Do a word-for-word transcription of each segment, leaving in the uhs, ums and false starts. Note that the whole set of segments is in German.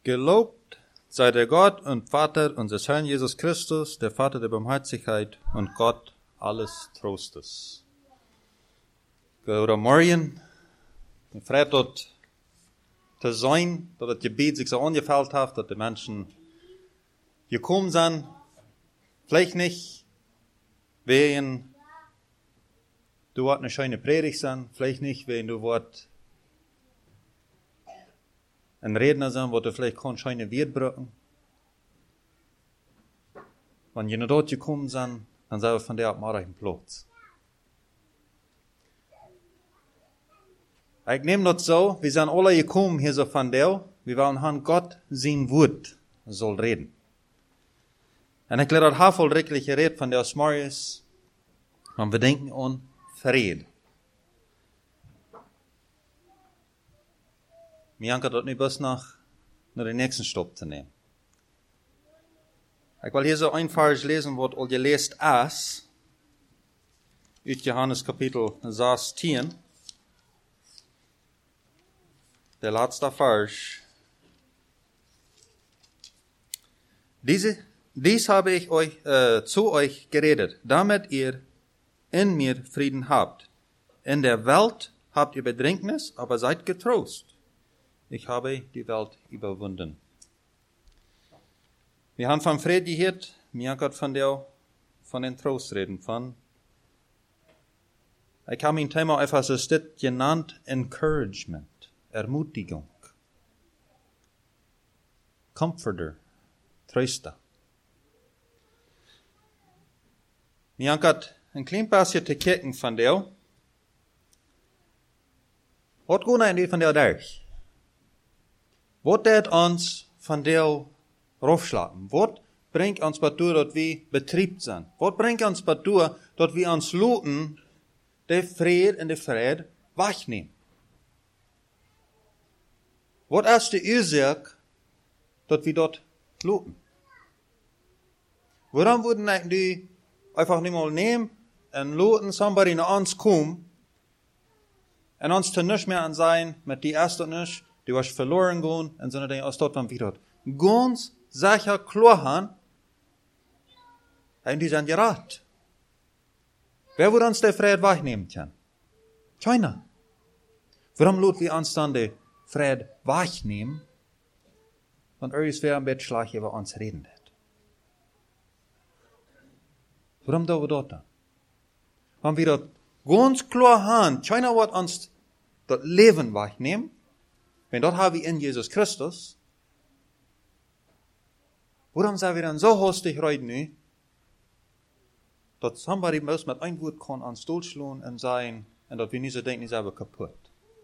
Gelobt sei der Gott und Vater unseres Herrn Jesus Christus, der Vater der Barmherzigkeit und Gott alles Trostes. Guten Morgen. Ich freue mich, dort zu sein, dass das Gebet sich so angefällt hat, dass die Menschen gekommen sind. Vielleicht nicht wegen du hast eine schöne Predigt sein, vielleicht nicht wegen du wort ein Redner sein, wo du vielleicht kein schöne Wort brauchen. Wenn je dort gekommen sind, dann sind wir von der ab einen Platz. Ich nehme das so, wir sind alle gekommen hier so von der, wir wollen haben Gott sein Wort soll reden. Und ich lehre das vollrechtliche Red von der Smarius, und wir denken an Frieden. Mir kann das nicht bis nach, nach den nächsten Stopp zu nehmen. Ich will hier so ein Vers lesen, was ihr gelesen ist, aus Johannes Kapitel sechzehn. Der letzte Vers. Diese, dies habe ich euch, äh, zu euch geredet, damit ihr in mir Frieden habt. In der Welt habt ihr Bedrängnis, aber seid getrost. Ich habe die Welt überwunden. Wir haben von Frieden gehört, mir hat von der, von den Trost reden, von, ich habe mein Thema einfach so steht genannt, Encouragement, Ermutigung, Comforter, Tröster. Mir hat ein klein bisschen zu kicken von der, was geht eigentlich von der durch? Was tät uns von der raufschlagen? Was bringt uns dazu, dass wir betriebt sind? Was bringt uns dazu, dass wir uns luten, der Fried und der Fried wegnehmen? Was ist die Ursache, dass wir dort luten? Warum würden die einfach nicht mal nehmen und luten, somebody nach uns kommen und uns zu nichts mehr an sein, mit die erste nicht, die was verloren gehen, und sondern die aus dort van wieder. Ganz sicher klar haben, und die sind gerat. Wer würde uns der Fried wegnehmen können? Keiner. Warum lut wir uns dann den Fried wegnehmen, wenn irgendwer ein Bettschlag über uns reden wird? Warum tun wir dort dann? Wenn wir dort ganz klar haben, keiner wird uns das Leben wegnehmen, wenn dort haben wir in Jesus Christus, warum sind wir dann so hastig heute nicht, dass somebody muss mit ein Wort kann ans Stuhl schlagen und sagen, und dass wir nicht so denken, die sind kaputt.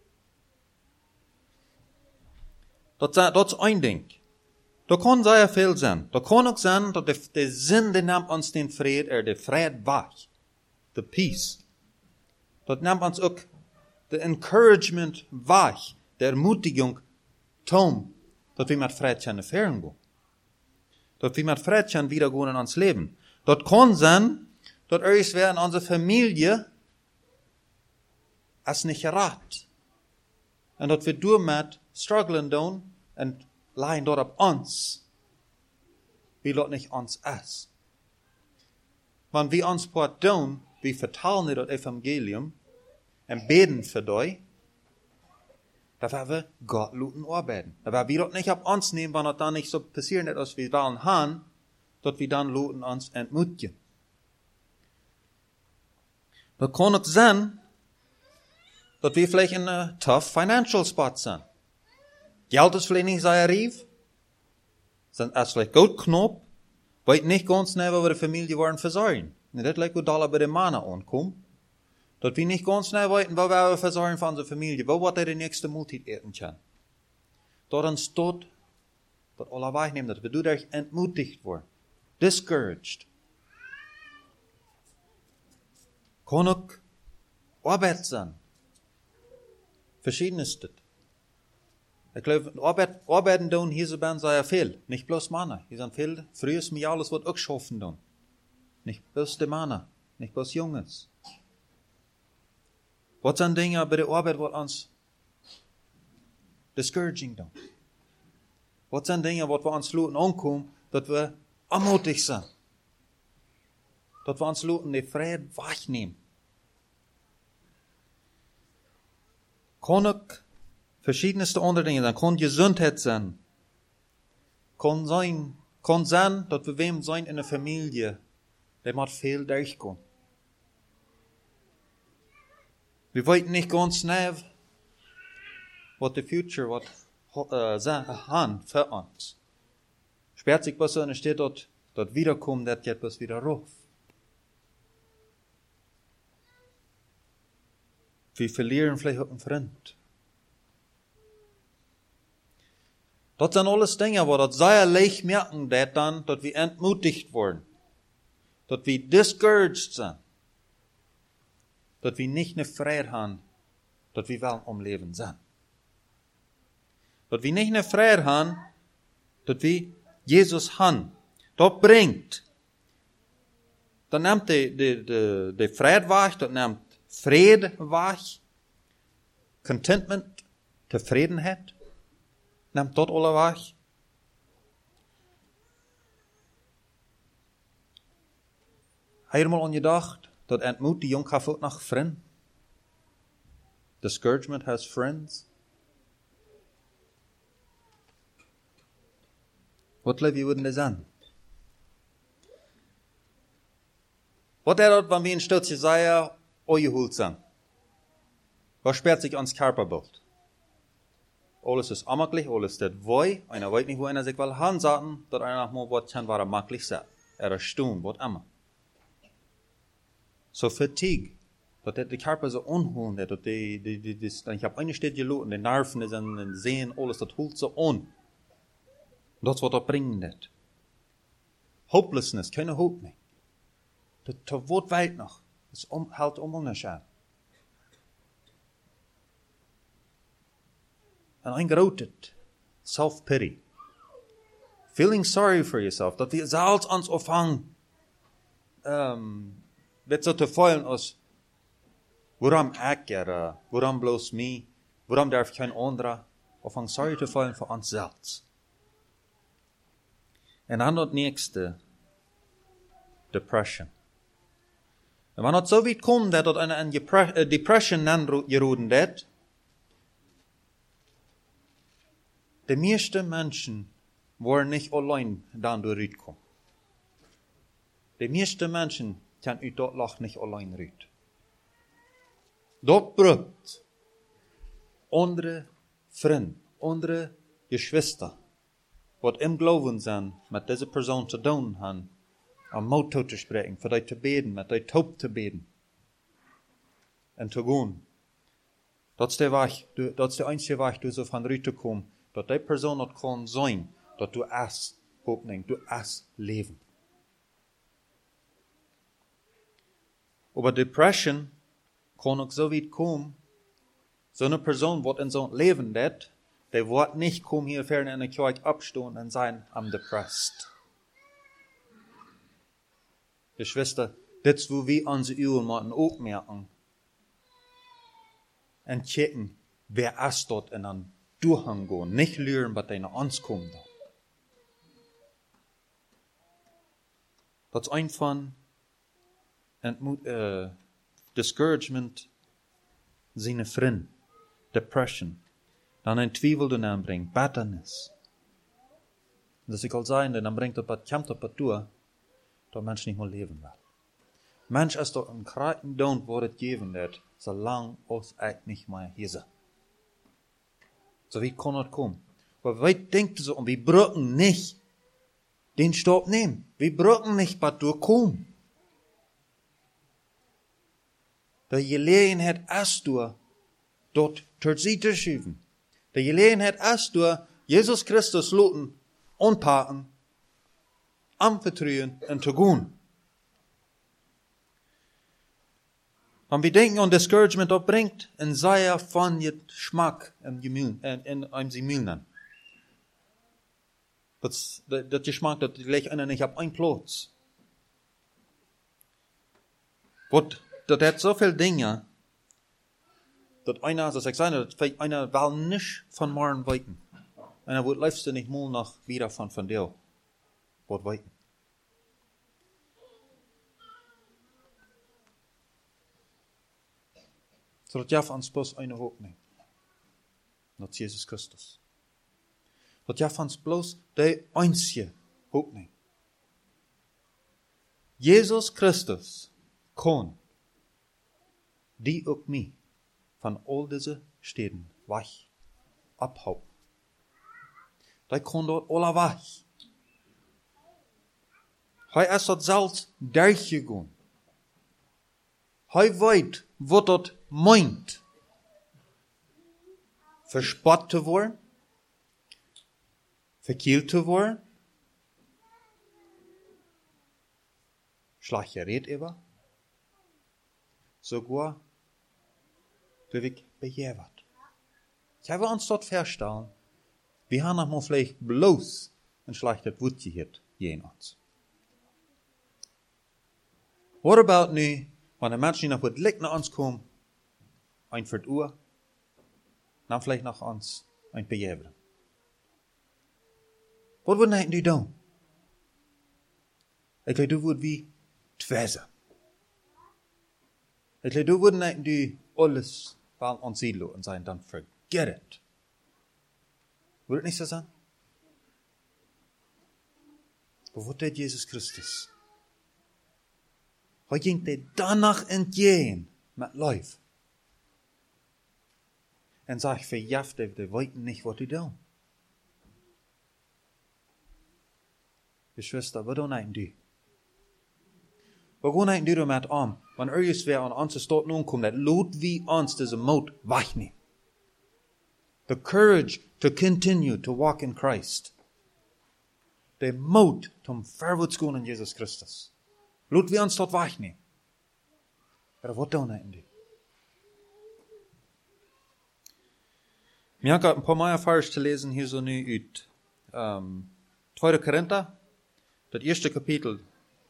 Das, das ist ein Ding. Da kann sehr viel sein. Da kann auch sein, dass der, der Sinn, der nimmt uns den Fried, er der Fried weg. The peace. Das nimmt uns auch der Encouragement weg. Der Ermutigung, Tom, dass wir mit Friedchen fern gehen. Dass wir mit Friedchen wieder gehen in uns Leben. Das kann sein, dass irgendwer in unserer Familie es nicht rat. Und dass wir damit strugglen tun und leiden dort auf uns, wie dort nicht uns ist. Wenn wir uns dort tun, wir vertalen das Evangelium und beten für dich, da werden wir Gott luten arbeiten. Da werden wir dort nicht auf uns nehmen, wenn das dann nicht so passieren wird, als wir wollen haben, dass wir dann luten uns entmutigen. Das kann auch sein, dass wir vielleicht in einem tough financial spot sind. Geld ist vielleicht nicht sehr rief, sind es vielleicht gut knapp, weiß nicht ganz schnell, wo wir die Familie wollen versorgen. Und das leicht, wo Dollar bei den Mann ankommen. Dass wir nicht ganz schnell wissen, wo wir versorgen von unserer Familie, wo wird er die nächste Multit eten können. Dort uns dort, dort alle wegnehmen, dass wir dadurch entmutigt worden, discouraged. Kann auch Arbeit sein. Verschiedenes. Ich glaube, Arbeit, Arbeiten tun hier so ben sei ja viel. Nicht bloß Männer. Hier sind viele, früher ist mir alles, was auch schaffen tun. Nicht bloß die Männer. Nicht bloß Junges. Was sind Dinge bei der Arbeit, was uns discouraging tun? Wat zijn dingen wat we ons laten aankomen, dat we aanmoedig zijn. Dat we ons laten de vrede wegnemen. Kan ook verschiedenste andere dingen zijn. Kan gezondheid zijn. Kan zijn, kan zijn dat we wem zijn in een familie, die moet veel durchkomen. We weten niet ganz snel wat de future wat uh, zijn voor ons. Sperrt sich was und steht dort, dort wiederkommen, das geht was wieder rauf. Wir verlieren vielleicht auch einen Freund. Das sind alles Dinge, wo das sehr leicht merken, dass dann, dass wir entmutigt worden. Dass wir discouraged sind. Dass wir nicht eine Freiheit haben, dass wir wel am Leben sind. Dass wir nicht eine Freiheit haben, dass wir Jesus haben. Das bringt. Das nimmt die, die, die, die Freiheit weg, das nimmt Friede weg, Contentment, Zufriedenheit, nimmt das alle weg. Heb je er mal aan gedacht, dat entmoet die jong gaat nach vriend? Discouragement has friends. Wat leef je würden das an? Wat er dat, wenn wir in Stutz Jesaja ogeholt sind? Was sperrt sich ans Körperbild? Alles ist amaglich, alles ist woi. Einer weiß nicht, wo einer sich will hansaten, dat einer noch mal was kann, was er maglich sagt. Er ist stumm, was immer. So Fatigue, dat de Körper so unholen, dat die, die, die, die, ich habe eine Stelle geloten, die Nerven, die Sehen, alles, das holt so an. Dat is wat dat brengt net. Hopelessness, keine hoop meer. Dat wordt wijd nog. Dat om, houdt om ons aan. En een groot self-pity. Feeling sorry for yourself. Dat we zelfs ons opvangen. Um, weet zo te voelen als, waarom ik er, uh, waarom bloos mij, waarom darf geen andere, opvangen sorry te voelen voor ons zelfs. En dan het nächste, depression. En wanneer het zo weit komt dat het een depression geroden dat, de meeste mensen worden niet alleen dan dooruit komen. De meeste mensen kan uit dat lach niet alleen uit. Dat brukt andere vrienden, andere Geschwister, wat im Glauben zijn met deze persoon te doen hebben, om motto te spreken, voor die te beden, met die taub te beden. En te gaan. Dat is de weg, dat is de einzige weg, door zo van eruit te komen, dat die persoon dat kan zijn, dat du es opneemt, du es leven. Aber depression kan ook zo weit komen, zo'n persoon wat in zo'n leven dat, die wordt niet komen hier verder in de kerk opstaan en zijn, I'm depressed. Geschwister, dit is wo wir onze ogen moeten opmerken. En checken, wer is dat en dan doorgaan gaan. Niet leren wat er naar ons komt. Dat is een van entmoet, uh, discouragement, zijn vriend, depression. Dan een twijfel eraan brengt, bitterness. Dus ik al zei, dan brengt dat wat komt op het toe, dat mens niet meer leven wil. Mens is toch een kraken dood voor het geven dat, zolang ons ik niet meer hier zijn. Zo wie kan het komen? Maar wij denken zo, we brücken niet den Stopp nehmen. We brücken niet wat doorkomen. De gelegenheid is door dat terzijde te schuiven. De gelegenheid is door Jezus Christus laten aanpakken, anvertrouwen en te gaan. Want we denken aan discouragement dat brengt een zeer van je smaak en in zijn mielen. Dat, dat, dat je smaak, dat ligt in en ik heb een plaats. Wat, dat heeft zoveel dingen, dat einer, zoals ik zei, dat einer wel niet van morgen weten. Und dann läufst du nicht mal noch wieder von, von dir. Wat weiten. So dat jaf ons bloos eine hoop neemt. Dat is Jesus Christus. Dat jaf ons bloos die einzige hoop neemt. Jesus Christus kon die ook mij van al deze steden weg abhouden. Die kon dort alle weg. Hij is dat zelfs durchgegaan. Hij weet wat dat meint. Verspott te worden. Verkield te worden. Schlag je reed über. Sogar durch bejährt. Ich habe uns dort verstanden, wir haben noch mal vielleicht bloß ein schlechtes Wutje hier in uns. What about nu, wenn ein Mensch nach wat Licht nach uns kommt, ein für die Uhr, dann vielleicht nach uns ein bejährt. Was würden die tun? Ich glaube, du würdest wie Twese. Ich glaube, du würden die alles weil uns sehen und sagen, dann forget it. Würde nicht so sein? Aber was tut Jesus Christus? Er ging dir danach entgegen mit Leib. Und sagt, verjaft, die wollten nicht, was die tun. Geschwister, was tun eigentlich die? Wir gehen eigentlich damit um, wenn irgendwer an uns dort nun kommt, dass lot wie uns diese Mut wegnehmen. The courage to continue to walk in Christ. Der Mut zum vorwärts gehen in Jesus Christus. Lot wie uns dort wegnehmen. Aber was tun eigentlich? Mir hat ein paar Mal Vers zu lesen hier so nu uit um, Tweede Korinther, das erste Kapitel.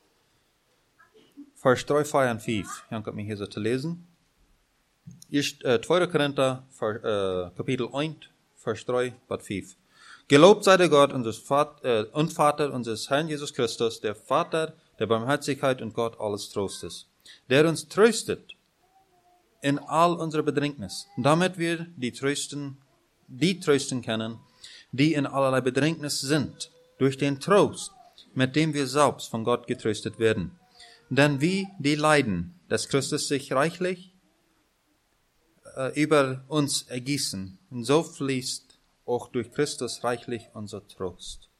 Vers drei, vier und fünf. Ich habe mir hier so zu lesen. Erst, äh, Tweede Korinther, Vers, äh, Kapitel eins, Vers drei bis fünf. Gelobt sei der Gott unseres Vater, äh, und Vater unseres Herrn Jesus Christus, der Vater der Barmherzigkeit und Gott alles Trostes, der uns tröstet in all unserer Bedrängnis, damit wir die trösten, die trösten können, die in allerlei Bedrängnis sind, durch den Trost, mit dem wir selbst von Gott getröstet werden. Denn wie die Leiden des Christus sich reichlich äh, über uns ergießen, so fließt auch durch Christus reichlich unser Trost.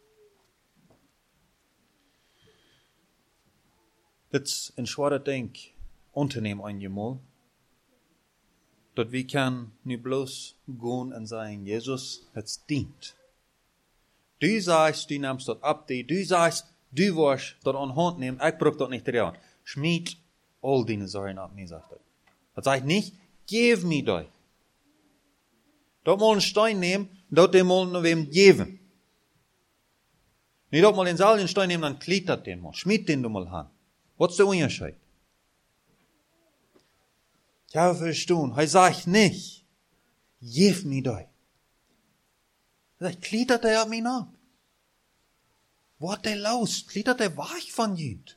Das ist ein schwerer Denk unternehmen einmal, dass wir kann nicht bloß gehen und sagen, Jesus, es dient. Du sagst, du nimmst das ab, du sagst, du wirst das an Hand nehmen, ich brauche das nicht dran. Schmied all deine Sachen ab, mir sagt er. Das sagt nicht, gib mir das. Dort mal einen Stein nehmen, dort den mal noch wem geben. Nicht dort mal den Saal den Stein nehmen, dann gliedert den mal. Schmied den du mal an. Was ist der Unterschied? Ich habe verstanden, er sagt nicht, gib mir das. Er sagt, gliedert er ab mir ab. Wat er los, gliedert er weich von jemand.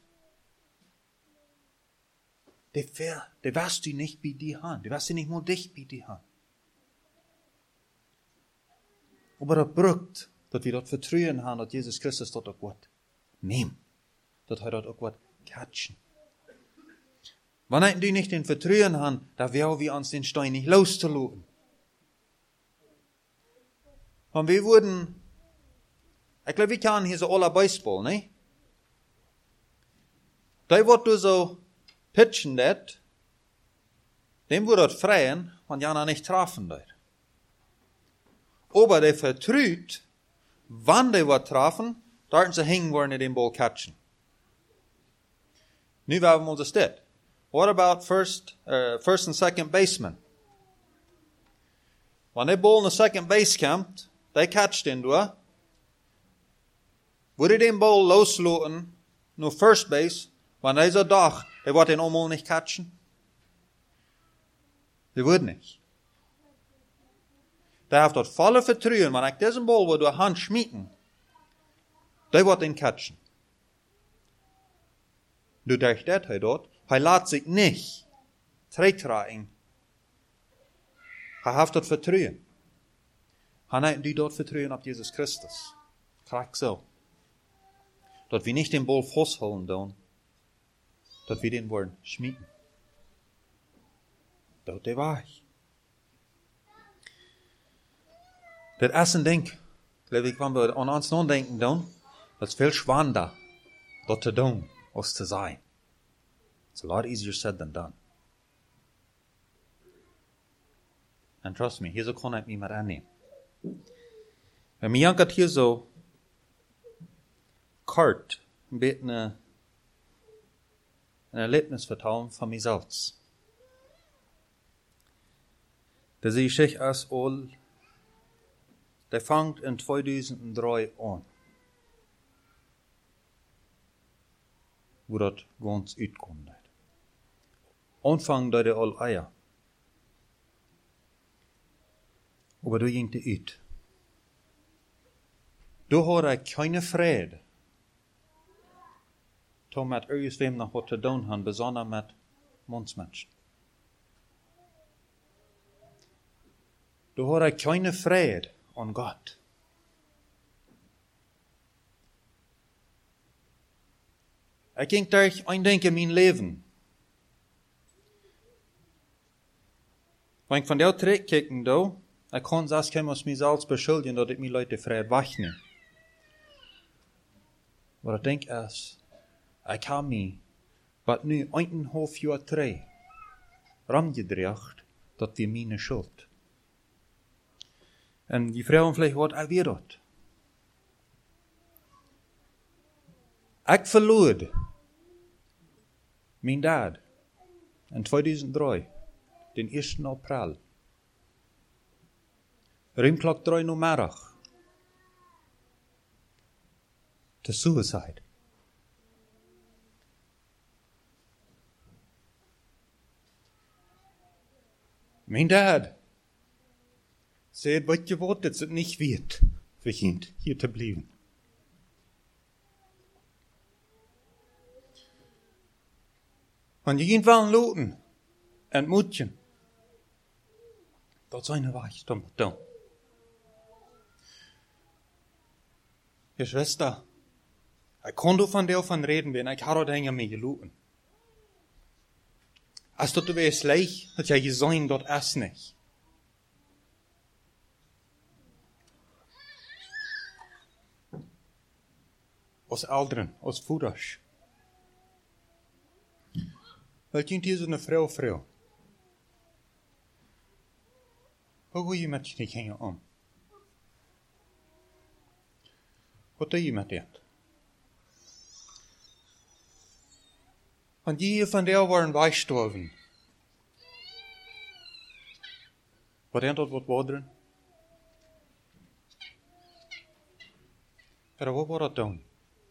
Der, der wirst du nicht bei dir haben. Der wirst du nicht mal dich bei dir haben. Aber das braucht, dass wir das Vertrauen haben, dass Jesus Christus dort auch was nimmt. Dass er dort auch was catchen. Wenn wir nicht den Vertrauen haben, dann werden wir uns den Stein nicht loszulassen. Und wir wurden, ich glaube, wir kennen hier so alle Baseball, ne? Da wird du so pitchen, dat, dem wird das freien, wenn Jana nicht treffen dort. Aber der vertraut, wann der wird treffen, da sie hängen wollen, den Ball catchen. Nu werden wir uns das. What about first, uh, first and second baseman? Wenn der Ball in der second base kommt, der catcht den durch. Würde den Ball loslassen, nur first base, wenn er so doch, der wird den einmal nicht catchen? Der würde nicht. Der heeft dat volle vertrouwen, maar ik deze bal wil door hand schmieten, die wordt ihn catchen. Du durch dat hij dort, hij laat zich niet terugdraaien. Hij heeft dat vertrouwen. Hij heeft die dort vertrouwen op Jesus Christus. Krijg zo. Dat we niet den bal vasthouden doen, dat we den worden schmieten. Dat is waar. Dat eerste ding, glaube ich, wenn wir an uns nachdenken, dann, das ist viel schwerer, das zu tun, als zu sein. It's a lot easier said than done. And trust me, hier so kann ich mich mit annehmen. Wenn mir jankert hier so kort, ein bisschen ein Erlebnis vertrauen von mir selbst. Da sehe ich als all, der fängt in zweitausenddrei an. Wo das ganz uitkommt. Anfang da der all Eier. Aber da ging det ut. Da har jeg keine fred. Ta med øyes hvem nach what to doen han, besonders med mannsmenschen. Da har jeg keine fred an Gott. Ich ging durch ein Denken in mein Leben. Wenn ich von der zurückkicken, da, ich kann das kein aus mir selbst beschuldigen, dass ich mir Leute Freiheit wachne. Aber ich denke erst, ich habe mich, was nu eineinhalb Jahre drei, ramgedreht, dass wir meine Schuld. Und die Frauen vielleicht wat ich weer dat. Ich verloor mijn dad in tweeduizenddrie, den eerste April. Ruim klok drie uur middag. To suicide. Mijn dad zei, wat je wordt, dat het niet weet, begint hier te blijven. Want je ging wel loten en moedje. Dat zijn er waar dan doen. Je Schwester, ik kon du van deel van reden ben, ik had dat dingen mee geloten. Als dat weer slecht, dat jij je zijn dat is niet. Als ouderen, als voeders. Wel, je hier zo'n vrouw, vrouw. Hoe ga je met je dingen om? Wat doe je met dit? Want die van der waren bijgestorven. Wat is dat wat worden? En wat wordt dat dan?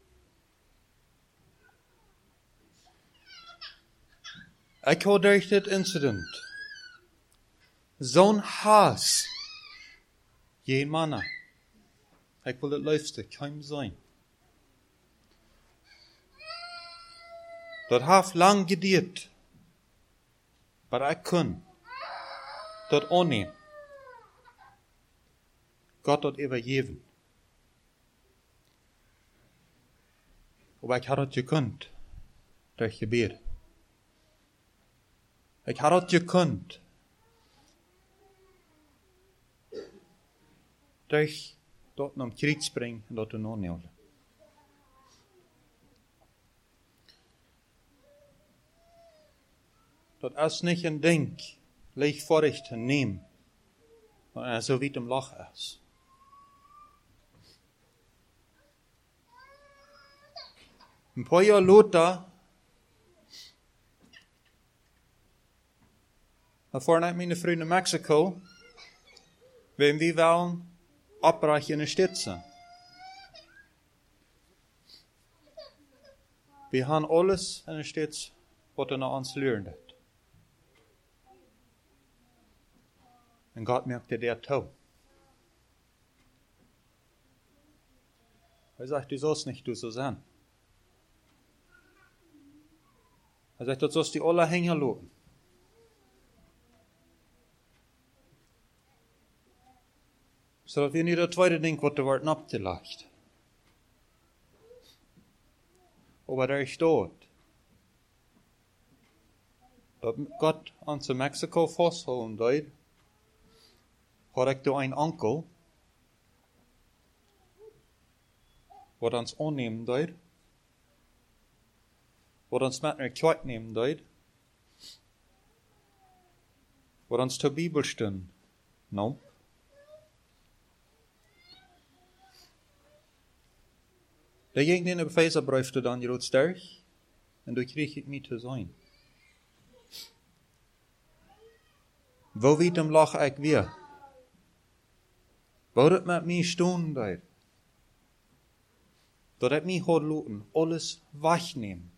Ik had durch dit incident zo'n haas. Geen manna. Ik wil het liefste kein zijn. Dat heeft lang geduurd. Maar ik kon dat aannemen. God dat overgeven. Maar ik had het gekund durch gebed. Ik had het gekund durch dat naar krieg springen en dat te aannemen. Dat is niet een ding, leichtvoerig te nemen, maar er zo wie het lach is. Een paar jaar later, voor ik mijn vriend in Mexico, werden we wel opbrechen in de stad. We gaan alles in de stad wat er naar ons leert. En God merkte der toe. Er sagt, du sollst nicht du so sein. Er sagt, du sollst die alle hängen lassen. Zodat we niet dat tweede ding wat er wordt abgelegt. Aber daar staat, dat God ons in Mexico vasthouden deed, had ik door een onkel, wat ons aannemen deed, wat ons met naar kerk nemen deed, wat ons ter Bibelstund nam. Dat ging in de Epheserbrief tot aan je rood sterk, en daar kreeg ik niet te zijn. Wo weet hem lach ik weer? Wou het met mij stonden daar? Dat het mij gaat laten, alles wegnemen.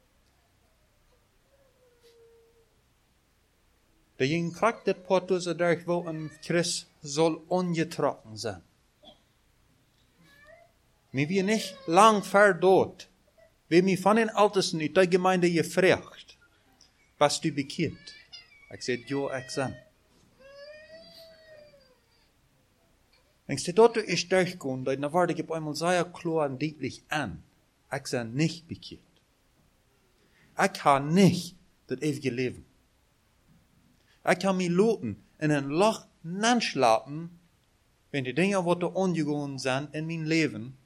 Dat ging krijg dit pot tussen daar, wo een Christ zal ongetrokken zijn. Maar wie nicht lang verdort, wie mich von den Ältesten in der Gemeinde gefragt, was du bekehrt? Ich sagte, ja, ich bin. Ich sagte, dort ist durchgegangen, dann war ich einmal sehr klar und deutlich an, ich bin nicht bekehrt. Ich kann nicht das ewige Leben. Ich kann mich lassen in ein Loch nachschlafen, wenn die Dinge, die da angegangen sind in mein Leben,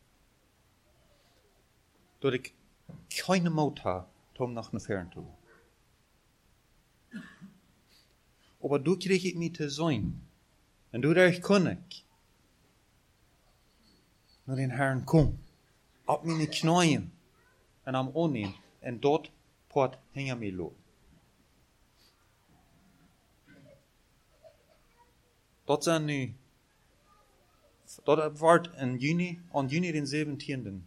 dat ik keine Mut habe, um nach nach vorn zu gehen. Aber du krieg ich mich zu sein. Und du dadurch kann ich naar den Herrn kommen. Auf meine Knien und am Ohren. Und dort port hängen mich los. Dort sind nu, dort war in Juni, an Juni den zeventienden.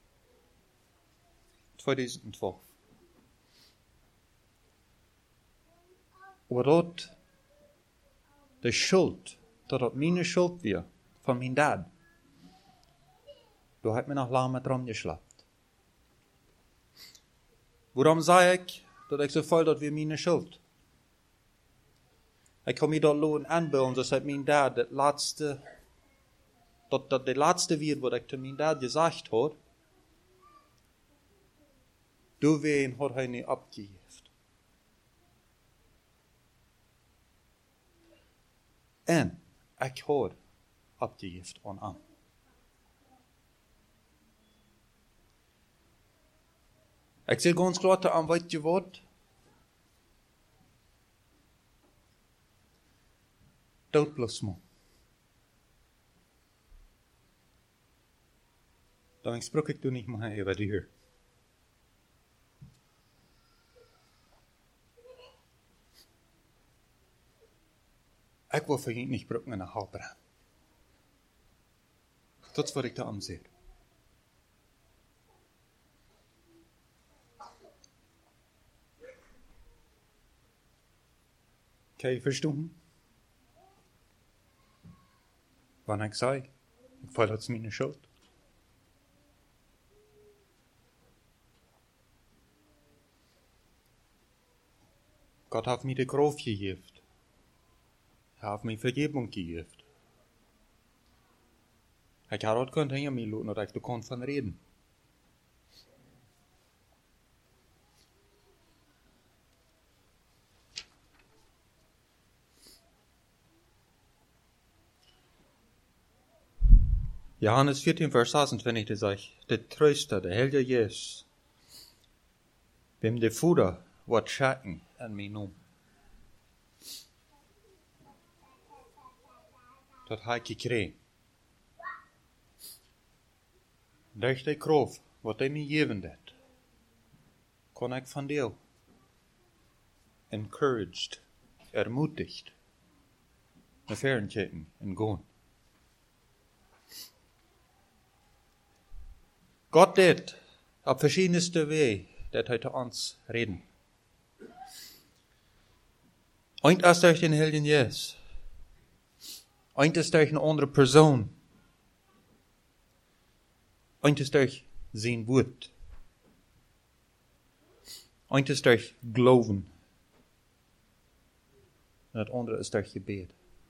tweeduizend twaalf. Aber dort, de schuld, dat dat mijn schuld weer, van mijn dad, daar heb ik nog lang met ram geslapt. Waarom zei ik, dat ik zo voel dat weer mijn schuld? Ik kan me dat loon aanbeelden, dat het mijn dad, het laatste, dat dat de laatste weer, wat ik te mijn dad gezegd had, du wen had hij niet opgegeven. En ik had opgegeven aan hem. Ik zeg ganz klar te aan, weet je wat? Dood plus man. Dan sprak ik toen niet meer over die hier. Ik wil voor je niet broken in een halbra. Dat is wat ik daarom zeg. Kan je verstaan? Wanneer ik zei, ik voel dat is mijn schuld. Gott heeft mij de Kraft gegeven. Hij heeft mij Vergebung gegeven. Ik had ook kunnen hingen mij laten, dat ik er kon van reden. Johannes vierzehn, Vers sechsundzwanzig sagt, der Tröster, der Heilige Jesus, wem der Vater wird schenken an mich nun. Dat habe ich gekriegt. Durch die Kraft, wat hij mij gegeven hat, kon ik van deel encouraged, ermutigt, naar voren kijken en gaan. Gott deed op verschiedenste wegen dat hij te ons reden. Eint is durch den Heiligen Geist. Eint is durch eine andere Person. Eins ist durch sein Wort. Eins ist durch Glauben. Und das andere ist durch Gebet.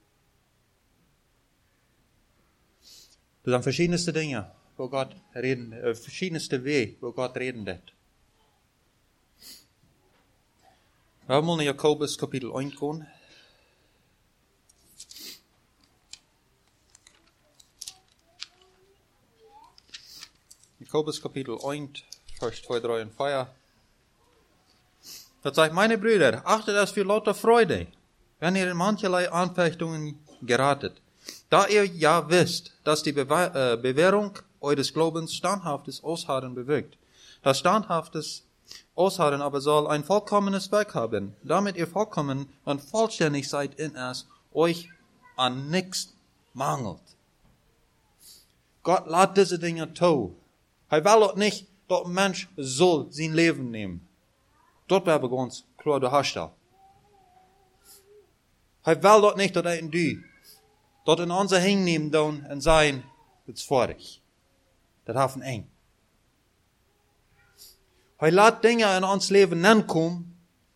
Das sind verschiedenste Dinge, wo Gott reden, äh, verschiedenste Wege, wo Gott reden wird. Wir wollen in Jakobus Kapitel eins gehen. Jakobus Kapitel eins, Vers zwei, drei und vier. Das sagt, meine Brüder, achtet es für lauter Freude, wenn ihr in mancherlei Anfechtungen geratet. Da ihr ja wisst, dass die Bewe- äh, Bewährung eures Glaubens standhaftes Ausharren bewirkt. Das standhaftes Ausharren aber soll ein vollkommenes Werk haben, damit ihr vollkommen und vollständig seid in es, euch an nichts mangelt. Gott lässt diese Dinge tun. Er will auch nicht, dass ein Mensch soll sein Leben nehmen. Dort wäre ganz klar der Hersteller. Er will doch nicht, dass er in die, dort in unser hinnehmen dann und sein, das ist vorig. Das haben eng. Er lässt Dinge in uns Leben ankommen,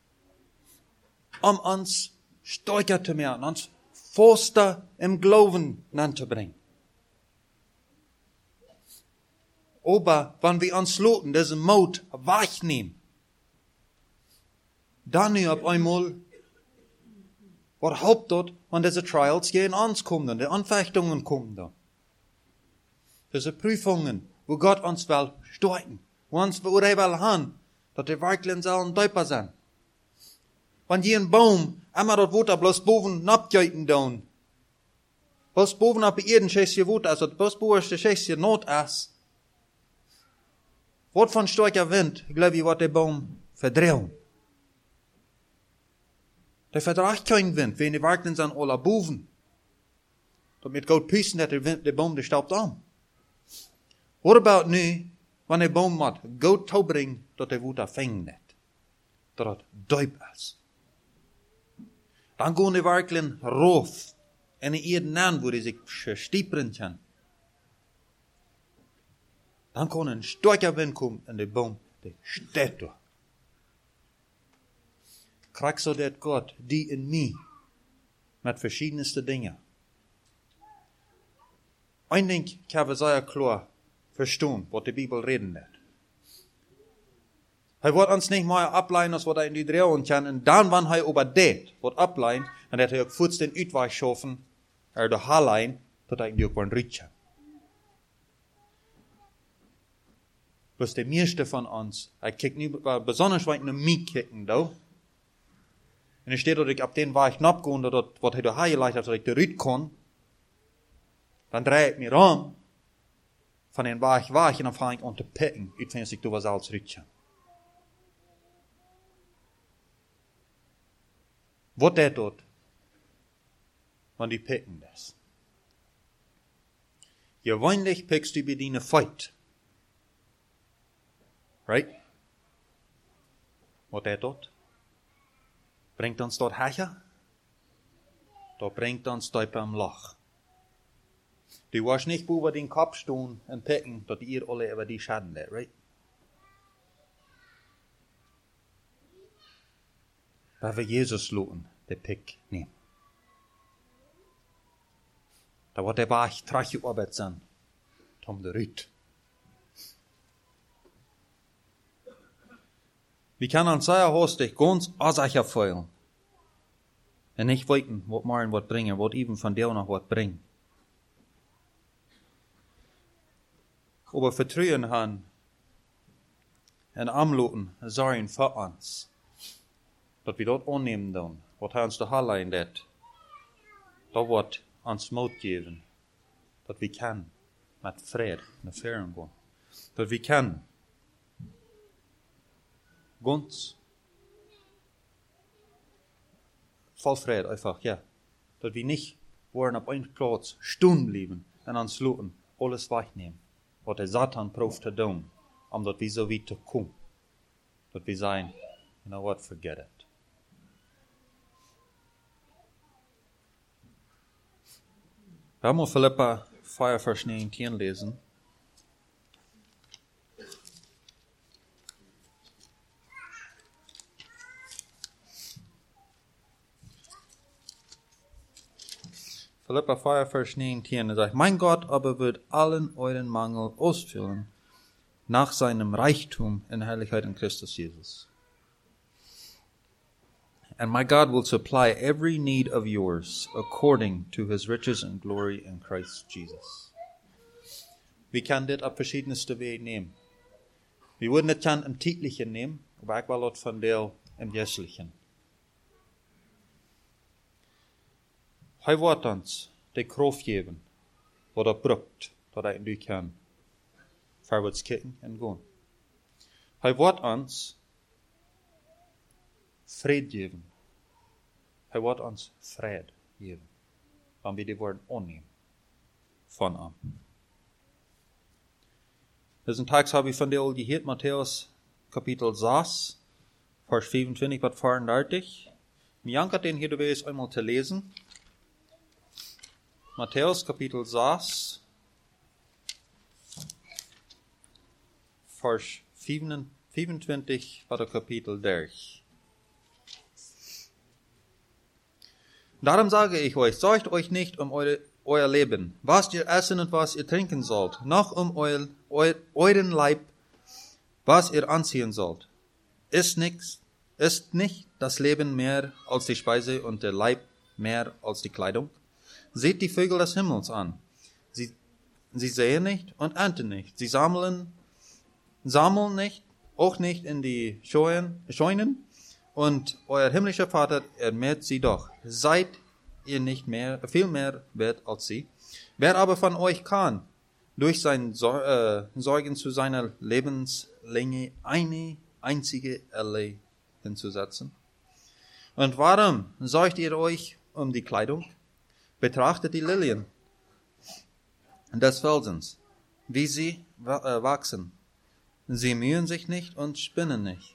um uns stärker zu machen, uns fester im Glauben anzubringen. Aber wenn wir uns loten, diesen Mut wahrnehmen, dann nu auf einmal, was haupt dort, wenn diese Trials gegen uns kommen, die Anfechtungen kommen da. Diese Prüfungen, wo Gott uns will stärken, wo uns wo er will haben, dass die Werklen sollen deutbar sein. Wenn jeden Baum immer dort Wutter bloß boven napjeiten down, bloß boven ab jeden schäßje Wutter, also bloß boven der schäßje Not ist, wat von starker Wind, glaube ich, wird der Baum verdrehen. Der verdraagt kein Wind, wenn die Werklen sind alle boven. Damit Gott pießen, dass der Wind, der Baum, der staubt an. What about nu, wenn der Baum mat Gott toebringt, dat der Wutter fängt nicht. Dat het duip ist. Dann gehen die Werklen rauf, in die Erde an, wo die sich stiepern können. Dann kann ein starker Wind kommen und der Baum, der steht da. Krieg so dat Gott, die in mir, mit verschiedenste Dinge. Ein Ding kann wir sehr klar verstehen, was die Bibel reden wird. Er wird uns nicht mehr ableiten, als was er in die Drehung kann, und dann, wenn er über das wird ableiten, dann wird er auch kurz den Uitweich schaffen, er der Haarlein, dass er in die auch einen Ried kann. Bloß der meiste von uns, er kijkt nicht, besonders wenn ich mich kicken, da. Und es steht, dass ich ab den Weich abgehen, dass was er da hergeleitet hat, dass ich der Ried kann. Dann drehe ich mich um, von den Weich weich, und dann fange ich an zu picken, ich finde, dass ich da was als Ried kann. Was der tut, wenn die picken das? Gewöhnlich pickst du bei deine Feit. Right? Was der tut? Bringt uns dort her? Da bringt uns dort beim Loch. Du warst nicht über den Kopf stehen und picken, dass ihr alle über die Schaden lebt, right? Weil wir Jesus loten, der Pick nehmen. Da wird der Bach trage Arbeit sein, Tom der Rüt. Wir können uns sehr hostig ganz aussicher fühlen. Und nicht weiten, was morgen was bringen, was eben von dir noch was bringen. Aber Vertrauen haben und anloten, sorgen für uns. Dat we dat annehmen dan, wat hij ons de Haarlein deed, dat wordt ons moed geven, dat we kan met vrede naar veren gaan, dat we kan ganz voll vrede einfach, ja, dat we niet worden op een plaats staan blijven en ons loten alles wegnemen, wat de Satan proeft te doen, omdat we zo weit te komen, dat we zijn, you know what, forget it. Wir haben Philippa vier, Vers neunzehn lesen. Philippa vier, Vers neunzehn, er sagt, mein Gott aber wird allen euren Mangel ausfüllen nach seinem Reichtum in Herrlichkeit in Christus Jesus. And my God will supply every need of yours according to his riches and glory in Christ Jesus. Wir können das auf verschiedenste Wege nehmen. Wir würden das gerne im Täglichen nehmen, aber ich will das von der im Jährlichen. Hij wordt ons de kracht geven, wat er brukt, dat hij nu kan voorwaarts kijken en gaan. Hij wordt ons vrede geven. Hij wordt ons vrede geven, wanneer we die woorden aannemen van hem. Diesen Text habe ich von dir gehört, Matthäus Kapitel zes, Vers vierundzwanzig bis vierunderdertig. Mir hat den hier dabei ist einmal zu lesen. Matthäus Kapitel zes, Vers vierundzwanzig bis Kapitel dertig. Darum sage ich euch, sorgt euch nicht um eure, euer Leben, was ihr essen und was ihr trinken sollt, noch um eu, eu, euren Leib, was ihr anziehen sollt. Ist nichts, ist nicht das Leben mehr als die Speise und der Leib mehr als die Kleidung? Seht die Vögel des Himmels an. Sie, sie säen nicht und ernten nicht. Sie sammeln, sammeln nicht, auch nicht in die Scheunen. Und euer himmlischer Vater ernährt sie doch. Seid ihr nicht mehr, viel mehr wert als sie? Wer aber von euch kann, durch sein Sor- äh, Sorgen zu seiner Lebenslänge eine einzige Elle hinzusetzen? Und warum sorgt ihr euch um die Kleidung? Betrachtet die Lilien des Felsens, wie sie äh, wachsen. Sie mühen sich nicht und spinnen nicht.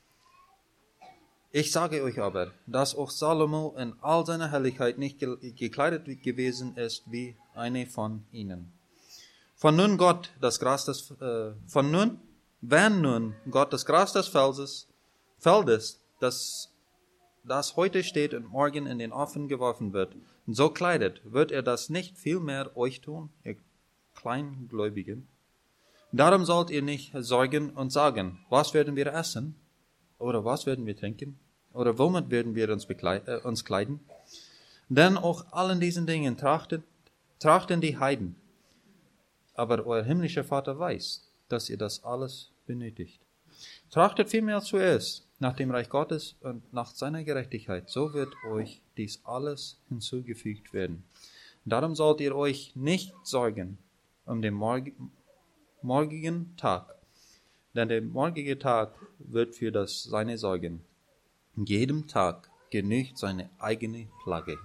Ich sage euch aber, dass auch Salomo in all seiner Herrlichkeit nicht gekleidet gewesen ist wie eine von ihnen. Von nun Gott das Gras des, äh, von nun, wenn nun Gott das Gras des Felses, Feldes, das, das heute steht und morgen in den Ofen geworfen wird, so kleidet, wird er das nicht vielmehr euch tun, ihr Kleingläubigen? Darum sollt ihr nicht sorgen und sagen, was werden wir essen? Oder was werden wir trinken? Oder womit werden wir uns, bekleid, äh, uns kleiden? Denn auch allen diesen Dingen trachten, trachten die Heiden. Aber euer himmlischer Vater weiß, dass ihr das alles benötigt. Trachtet vielmehr zuerst nach dem Reich Gottes und nach seiner Gerechtigkeit. So wird euch dies alles hinzugefügt werden. Darum sollt ihr euch nicht sorgen um den morg- morgigen Tag. Denn der morgige Tag wird für das Seine sorgen. Jedem Tag genügt seine eigene Plage.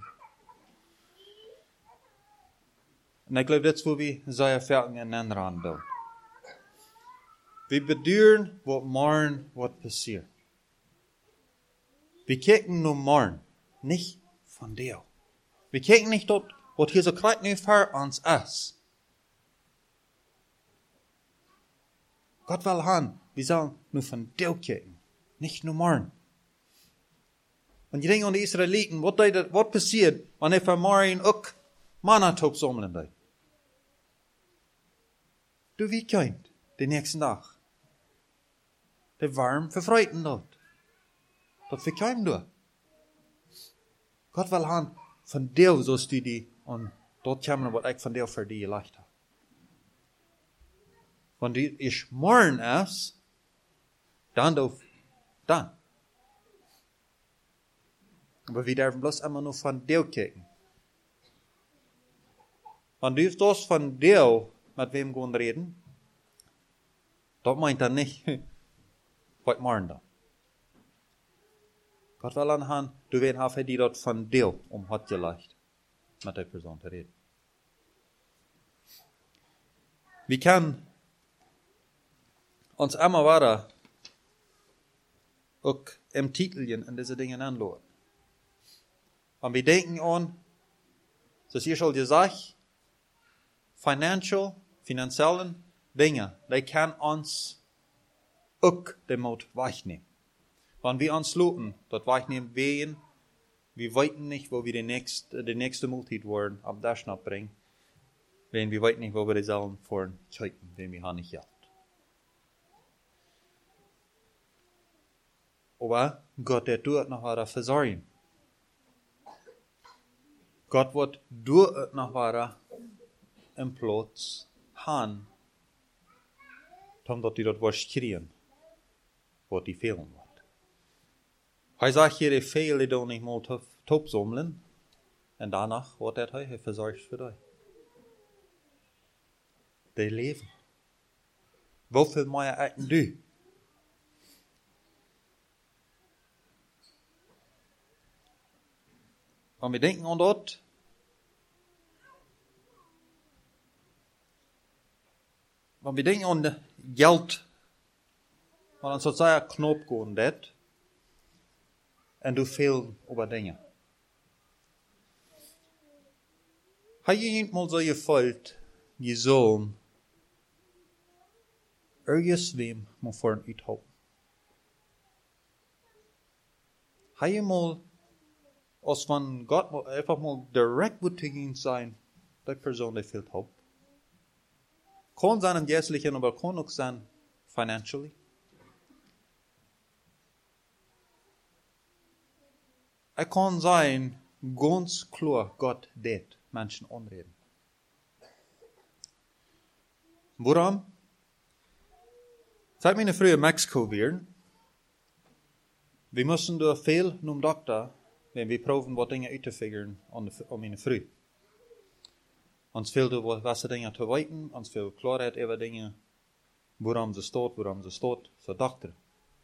Und ich glaube, das ist, wo wir sehr fertig aneinander handeln. Wir bedauern, was morgen wird passieren. Wir kijken nur morgen, nicht von dir. Wir kijken nicht dort, was hier so gerade nicht für uns ist. Gott will haben, wir sollen nur von dir kijken, nicht nur morgen. Und ich denke an die Israeliten, was, was passiert, wenn er von morgen auch Manna-Top sammeln? Du, wie könnt, den nächsten Tag. Der warm verfreuten dort. Das wir kein du. Gott will haben, von dir sollst du die, und dort kommen, was ich von dir für dich leicht habe. Wenn du ich morgen ist, dann darf, dann. Aber wir dürfen bloß immer nur von dir kijken. Wenn du das von dir mit wem gehen reden, das meint er nicht, was morgen da. Gott will anhand, du wirst haben, die dort von dir um hat geleicht, mit der Person zu reden. Wir können uns immer weiter auch im Titelchen in diese Dinge anschauen. Und wir denken an, das hier schon gesagt, financial, finanziellen Dinge, die können uns auch den Mut wegnehmen. Wenn wir uns looten, dort wegnehmen, wen wir weten nicht, wo wir die nächste, die nächste Multit wollen, ab das bringen. Wenn wir weten nicht, wo wir die sollen vorn kicken, wenn wir haben nicht Geld. Aber Gott, der tut noch was versorgen. Gott wird tut noch was im Platz haben, damit die dort was kriegen, was die fehlen wird. Er sagt hier, die Fehler, die nicht mal top sammeln, und danach wird er er versorgt für dich. Die leben. Wofür mehr essen du? Und wir denken an dort, wenn wir denken an Geld, wenn dann sozusagen Knopf gehen det, und du viel über Dinge. Har je inte mal so gefühlt, gesollen, irgendwem mal vor ein Uthalten? Har je mal, als wenn Gott mal einfach mal direkt wird gegen sein, die Person, die fehlt Hope? Kann sein im Geistlichen, aber kann auch sein financially. Es kann sein, ganz klar, Gott det Menschen anreden. Warum? Seit meine früher in Mexiko waren, wir mussten da viel zum Doktor, wenn wir proben, was Dinge auszufigern an meine Früh. Uns fehlte was Dinge zu weiten, uns fehlt Klarheit über Dinge, worum sie steht, worum sie steht, so Doktor.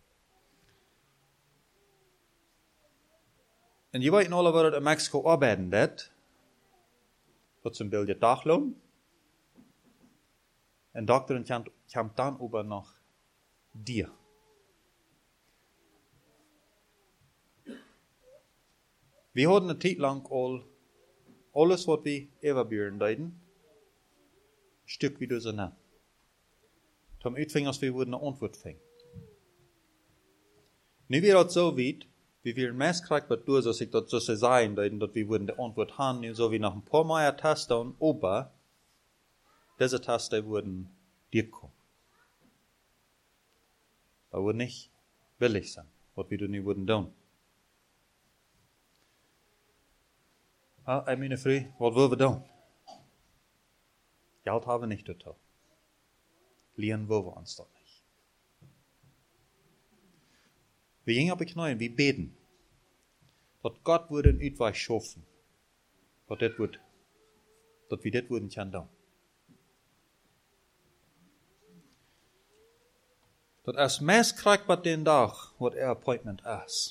Und je weten alle, wat in Mexiko arbeiten dat, dat ze een beetje dagloon. En doktoren komt dan over nog dir. We hadden een tijd lang al alles wat we evalueren deden, stuk wie dus aan. Tom uitving als we worden een antwoord ving. Nu weer dat zo weit, wie wir meest krijgen wat door, als ik dat zo zou zijn, dat we worden de antwoord hebben, nu zo wie nog een paar meer testen, aber deze testen worden durchkommen. Dat wordt niet billig zijn, wat we nu worden doen. Ah, ik meine vriend, wat willen we doen? Geld hebben we niet totaal. Leren willen we ons dat niet. We gingen op de knieën, we beten. Dat Gott würde een uitweg schaffen. Dat, dit wordt, dat we dit worden kunnen doen. Dat als mens krijgt wat den dag, wat er appointment is.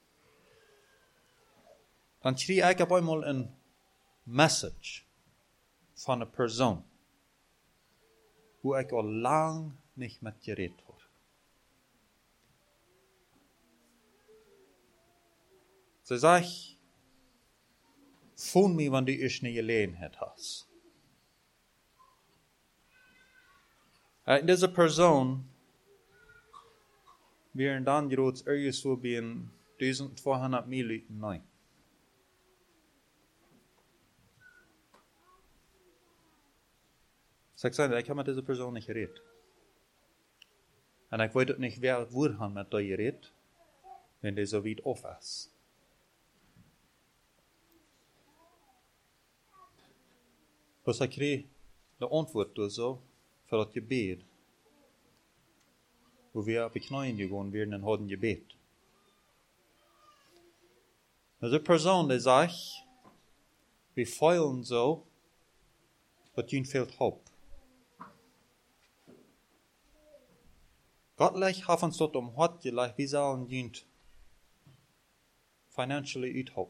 Dan krijg ik op eenmaal een message van een persoon, hoe ik al lang niet met gereed heb. Ze zegt, voel me wanneer du niet gelegenheid hast. En deze persoon, weer dan groot ergens zo bij een duizend tweehonderd mijl nee. Zeg zei, ik heb met deze persoon niet gereed. En ik weet ook niet wel hoe hij met die gereed, wenn die zo weit af is. Dus ik kreeg de antwoord door zo, voor dat gebed, hoe we op de knieën gegaan werden en hadden gebed. Dus de persoon die zegt, we feilen zo, dat je veel hoop. Gott legt hat uns dort um Hot gelegt, wie sollen jünt financially uithouden.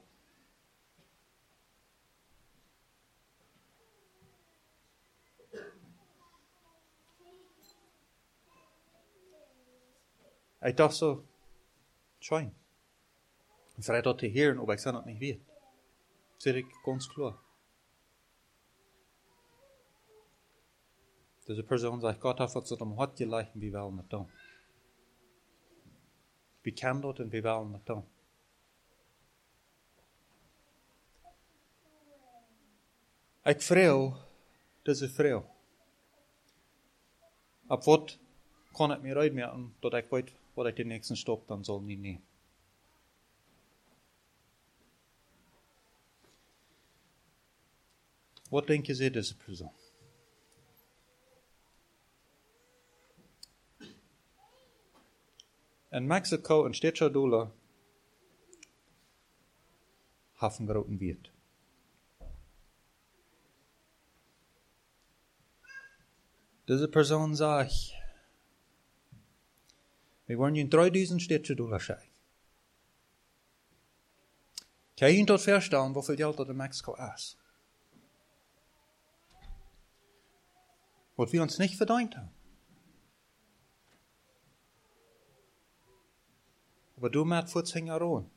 Ik dacht zo, schijn. Ik zei dat te heren, aber ik zei dat niet weet. Zeg ik ganz klar. Deze persoon zegt, Gott hat uns dort um Hot gelegt, wie wollen het doen. We kennen dat en we willen het doen. Ik vreel, deze vreel. Op wat kan ik me uitmerken, dat ik weet wat ik de nächsten stap dan zal niet nemen. Wat denk je ze deze persoon? In Mexiko, in Stedtschadula, haben großen Wirt. Diese Person sagt, wir wollen in dreitausend Stedtschadula schauen. Kan je tot verstaan hoeveel geld dat in Mexiko is? Wat wir uns nicht verdient haben. Aber du mit vierzehn Jahren.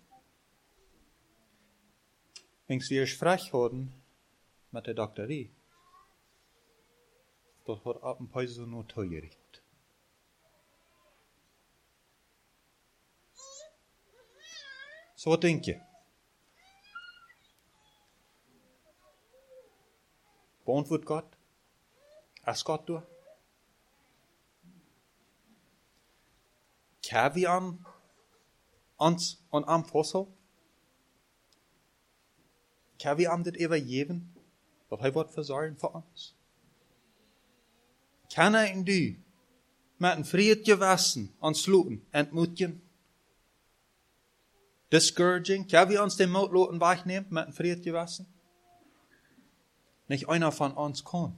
Wenn wir frech wurden mit der Doktorie, das hat ab ein paar so nur teugericht. So was denk je? Beantwortet Gott? Ist Gott du? Kan vi an ons en aanpassen? Kan vi aan dit overgeven? Dat hij wordt verzorgen voor ons? Kan hij en du met een vriendje wassen, ontsluiten, entmoetigen? Discouraging? Kan we ons den Mut laten wegnehmen met een vriendje wassen? Nicht einer von uns kann.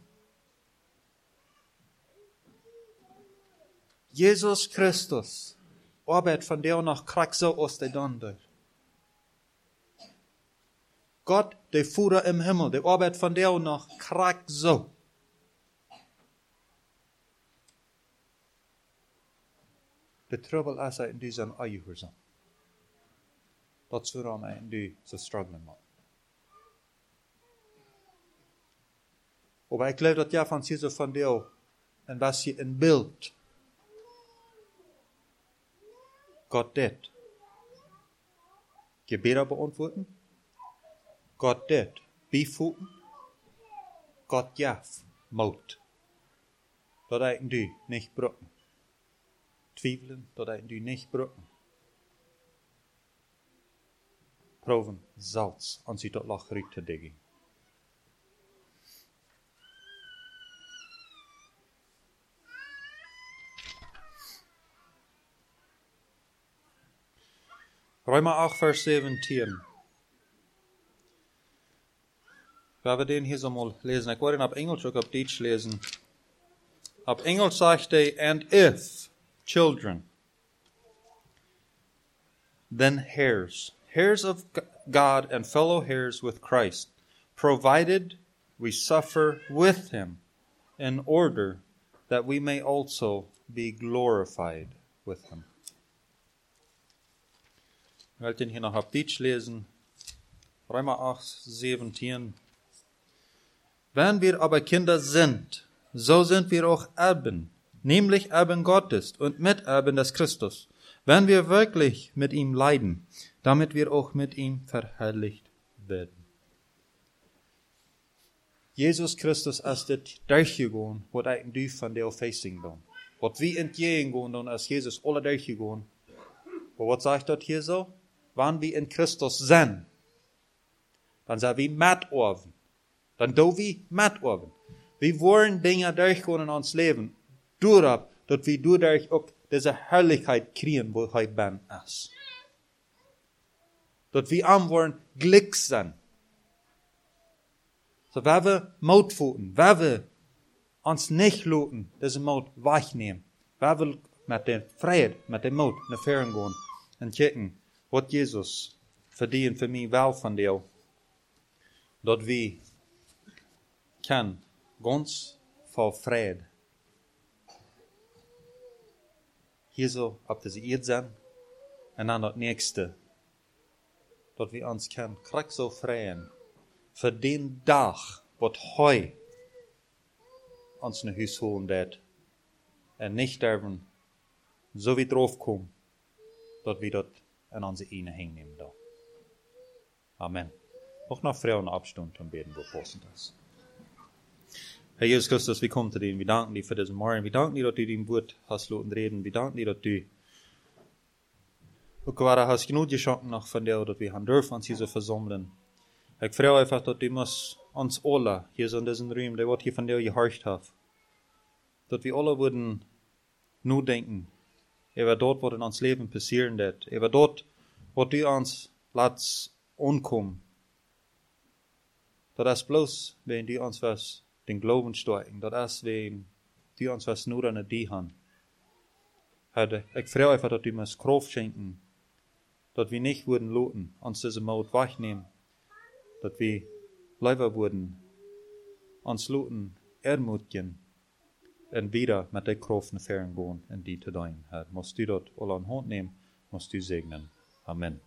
Jesus Christus arbeitet von der nach Krieg so aus der Donner. Gott, der Führer im Himmel, der arbeitet von der nach Krieg so. Der Trouble ist in diesem Eierhursam. Dat is waarom hij en du zo struggelen maken. Maar ik geloof dat jij van Jezus van deel en was je een beeld. Gott dit. Gebeten beantworten. Gott dit. Bevoeten. Gott jaf. Mout. Dat hij en du niet brücken. Twijfelen dat hij en du niet brücken. Proben Salz an sie tot lach rüt te diggen. Römer acht, Vers zeventien. Wenn wir den hier so mal lesen, ich wollte ihn auf Englisch und auf Deutsch lesen. Auf Englisch sagt er, and if children, then heirs. Heirs of God and fellow heirs with Christ, provided we suffer with him, in order that we may also be glorified with him. Ich werde den hier noch auf Deutsch lesen. Römer acht, zeventien. Wenn wir aber Kinder sind, so sind wir auch Erben, nämlich Erben Gottes und Miterben des Christus, wenn wir wirklich mit ihm leiden, damit wir auch mit ihm verherrlicht werden. Jesus Christus ist das durchgegangen, was ich du von der Facing bin. Was wir entgegen gehen, ist Jesus alle durchgegangen. Aber was sagt das hier so? Wenn wir in Christus sind, dann sind wir mitorben. Dann do wir mitorben. Wir wollen Dinge durchgehen in uns Leben, durch, dass wir dadurch auch diese Herrlichkeit kriegen, wo er ben ist. Dat wir am wollen Glück sein. So, wenn wir Mut voeten, wenn wir uns nicht lassen, diese Mut wegnehmen, wenn wir mit der Freude, mit dem Mut nach vorne gehen und gucken, was Jesus verdient für mich wel von dir, dass wir können ganz voll Freude hier so auf diese Erde sein und dann das nächste, dat we ons kan krijg zo vrijen voor den dag wat hij ons naar huis holen deed en niet sterven, zo wie drauf komen, dat we dat in onze ene heennemen. Amen. Nog naar vrouwen afstand en beden, wo passend is. Herr Jesus Christus, wir kommen zu dir. Wir danken dir für diesen Morgen. Wir danken dir, dass du dein Wort hast lassen reden. Wir danken dir, dass du auch gerade hast genug geschenkt noch von dir, dass wir haben dürfen uns hier so versammeln. Ich freue einfach, dass du uns, uns alle hier so in diesem Raum, der Wort hier von dir gehorcht hat, dass wir alle würden nur denken, über dort, was in uns Leben passieren wird, über dort, was du uns lässt ankommen. Das ist bloß, wenn du uns was den Glauben stärken, das ist, wenn du uns was nur an die haben. Herr, ich freue einfach, dass du uns Kraft schenken, dass wir nicht würden loten, uns diese Maut wegnehmen, dass wir lieber würden uns loten, ermutigen, und wieder mit der Kraft nach vorn gehen, in die zu dein. Herr, musst du dort alle an Hand nehmen, musst du segnen. Amen.